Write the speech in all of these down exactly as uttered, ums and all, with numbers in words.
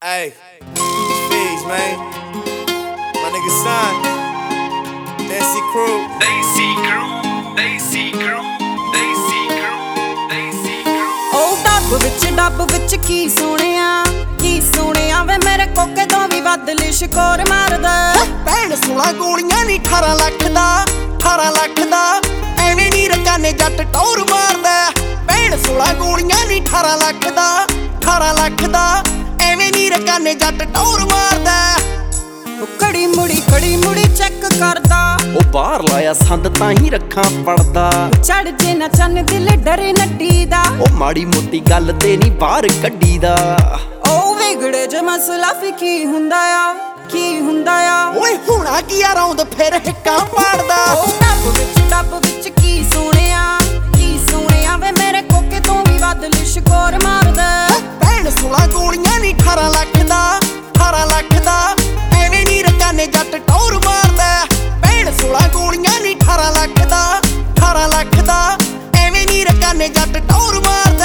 Hey, Figs, man. My nigga Son. Desi Crew. Desi Crew. Desi Crew. Desi Crew. Desi Crew. ਉਹ ਡੱਬ ਵਿੱਚ ਡੱਬ ਵਿੱਚ ਕੀ ਸੋਹਣਿਆ ਕੀ ਸੋਹਣਿਆ ਵੇ ਮੇਰੇ ਕੋਕੇ ਤੋਂ ਵੀ ਵੱਧ ਲਿਸ਼ਕੋਰ ਮਾਰਦਾ ਭੈਣ ਸੋਲਾਂ ਗੋਲੀਆਂ ਨੀ ਅਠਾਰਾਂ ਲੱਖ ਦਾ ਅਠਾਰਾਂ ਲੱਖ ਦਾ ਐਵੇਂ ਨੀ ਰਕਾਨੇ ਜੱਟ ਟੌਰ ਮਾਰਦਾ ਭੈਣ ਸੋਲਾਂ ਗੋਲੀਆਂ ਨੀ ਅਠਾਰਾਂ ਲੱਖ ਦਾ ਅਠਾਰਾਂ ਲੱਖ ਦਾ ਐਵੇਂ ਨੀ ਰਕਾਨੇ ਜੱਟ ਟੌਰ ਮਾਰਦਾ ਉਹ ਕੜੀ ਮੁੜੀ ਕੜੀ ਮੁੜੀ ਚੈੱਕ ਕਰਦਾ ਉਹ ਬਾਹਰ ਲਾਇਆ ਸੰਦ ਤਾਂ ਹੀ ਰੱਖਾਂ ਪੜਦਾ ਚੜ ਜੇ ਨਾ ਚੰਨ ਦਿਲ ਡਰੇ ਨੱਡੀ ਦਾ ਉਹ ਮਾੜੀ ਮੋਟੀ ਗੱਲ ਤੇ ਨੀ ਬਾਹਰ ਕੱਢੀ ਦਾ ਉਹ ਵਿਗੜੇ ਜੇ ਮਸਲਾ ਫੀ ਕੀ ਹੁੰਦਾ ਆ ਕੀ ਹੁੰਦਾ ਆ ਓਏ ਹੁਣਾ ਕੀ ਆ ਰੌਂਦ ਫਿਰ ਹਿੱਕਾਂ ਪਾੜਦਾ ਉਹ ਡੱਬ ਵਿੱਚ ਡੱਬ ਵਿੱਚ ਕੀ ਸੋਹਣਿਆ ਕੀ ਸੋਹਣਿਆ ਵੇ ਮੇਰੇ ਕੋਕੇ ਤੋਂ ਵੀ ਵੱਧ ਲਿਸ਼ਕੋਰ ਮਾਰਦਾ ਭੈਣ ਸੋਲਾਂ ਗੋਲੀਆਂ ਨੀ ਅਠਾਰਾਂ ਲੱਖ ਦਾ ਅਠਾਰਾਂ ਲੱਖ ਦਾ ਐਵੇਂ ਨੀ ਰਕਾਨੇ ਜੱਟ ਟੌਰ ਮਾਰਦਾ ਭੈਣ ਸੋਲਾਂ ਗੋਲੀਆਂ ਨੀ ਅਠਾਰਾਂ ਲੱਖ ਦਾ ਅਠਾਰਾਂ ਲੱਖ ਦਾ ਐਵੇਂ ਨੀ ਰਕਾਨੇ ਜੱਟ ਟੌਰ ਮਾਰਦਾ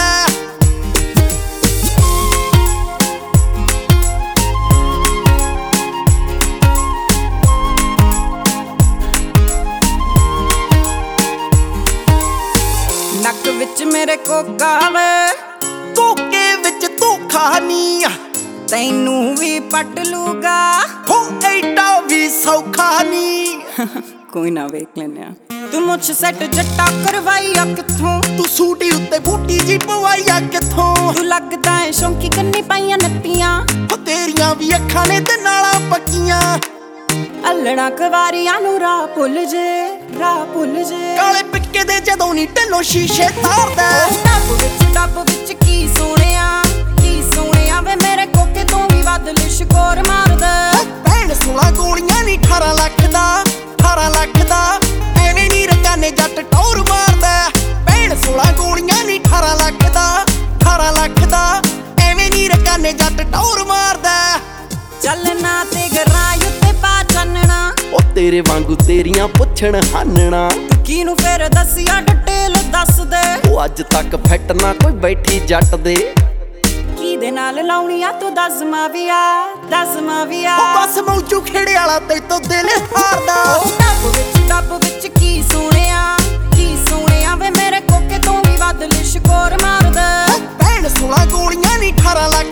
ਨੱਕ ਵਿੱਚ ਮੇਰੇ ਕੋਕਾ ਵੇ ਕੋਕੇ ਵਿੱਚ ਧੋਖਾ ਨੀ ਆ ਤੈਨੂੰ ਵੀ ਪਟ ਲੂਗਾ ਹੋ ਐਡਾ ਵੀ ਸੌਖਾ ਨੀ ਕੋਈ ਨਾ ਵੇਖ ਲੈਨੇ ਆ ਤੂੰ ਮੁੱਛ ਸੈੱਟ ਜੱਟਾ ਕਰਵਾਈ ਆ ਕਿੱਥੋਂ ਤੂੰ ਸੂਟੀ ਉੱਤੇ ਬੂਟੀ ਜੀ ਪਵਾਈ ਆ ਕਿੱਥੋਂ ਤੂੰ ਲੱਗਦਾ ਏ ਸ਼ੌਂਕੀ ਕੰਨੀ ਪਾਈਆਂ ਨੱਤੀਆਂ ਹੋ ਤੇਰੀਆਂ ਵੀ ਅੱਖਾਂ ਨੇ ਤੇ ਨਾਲਾਂ ਪੱਕੀਆਂ ਅਲੜਾ ਕਵਾਰੀਆਂ ਨੂੰ ਰਾਹ ਭੁੱਲ ਜੇ ਰਾਹ ਭੁੱਲ ਜੇ ਕਾਲੇ ਪਿੱਕੇ ਦੇ ਜਦੋਂ ਨੀ ਢਿੱਲੋਂ ਸ਼ੀਸ਼ੇ ਤਾਰਦਾ ਉਹ ਡੱਬ ਵਿੱਚ ਡੱਬ ਵਿੱਚ ਕੀ ਸੋਹਣਿਆ ਕੀ ਸੋਹਣਿਆ ਵੇ ਮੇਰੇ ਕੋਕੇ ਤੋਂ ਵੀ ਵੱਧ ਲਿਸ਼ਕੋਰ ਮਾਰਦਾ ਭੈਣ ਸੋਲਾਂ ਗੋਲੀਆਂ ਨੀ ਅਠਾਰਾਂ ਲੱਖ ਦਾ ਅਠਾਰਾਂ ਲੱਖ ਦਾ ਐਵੇਂ ਨੀ ਰਕਾਨੇ ਜੱਟ ਟੌਰ ਮਾਰਦਾ ਭੈਣ ਸੋਲਾਂ ਗੋਲੀਆਂ ਨੀ ਅਠਾਰਾਂ ਲੱਖ ਦਾ ਅਠਾਰਾਂ ਲੱਖ ਦਾ ਐਵੇਂ ਨੀ ਰਕਾਨੇ ਜੱਟ ਟੌਰ ਮਾਰਦਾ ਚੱਲਣਾ ਤੇ ਗਰਾਂ ਉੱਤੇ ਪਾ ਚੰਨਣਾ ਉਹ ਤੇਰੇ ਵਾਂਗੂ ਤੇਰੀਆਂ ਪੁੱਛਣ ਹਾਨਣਾ ਕਿਨੂੰ ਫੇਰ ਦੱਸਿਆ ਡਿਟੇਲ ਦੱਸ ਦੇ ਉਹ ਅੱਜ ਤੱਕ ਫਿੱਟ ਨਾ ਕੋਈ ਬੈਠੀ ਜੱਟ ਦੇ ਕਿਹਦੇ ਨਾਲ ਲਾਉਣੀਆਂ ਤੂੰ ਦੱਸ ਮਾਵੀਆ ਦੱਸ ਮਾਵੀਆ ਉਹ ਬਸ ਮੌਜੂ ਖੇੜੇ ਵਾਲਾ ਤੇ ਤੋਂ ਦਿਲ ਹਾਰਦਾ ਉਹ ਡੱਬ ਵਿੱਚ ਡੱਬ ਵਿੱਚ ਕੀ ਸੋਹਣਿਆ ਕੀ ਸੋਹਣਿਆ ਵੇ ਮੇਰੇ ਕੋਕੇ ਤੋਂ ਵੀ ਵੱਧ ਲਿਸ਼ਕੋਰ ਮਾਰਦਾ ਭੈਣ ਸੋਲਾਂ ਗੋਲੀਆਂ ਨੀ ਅਠਾਰਾਂ ਲੱਖ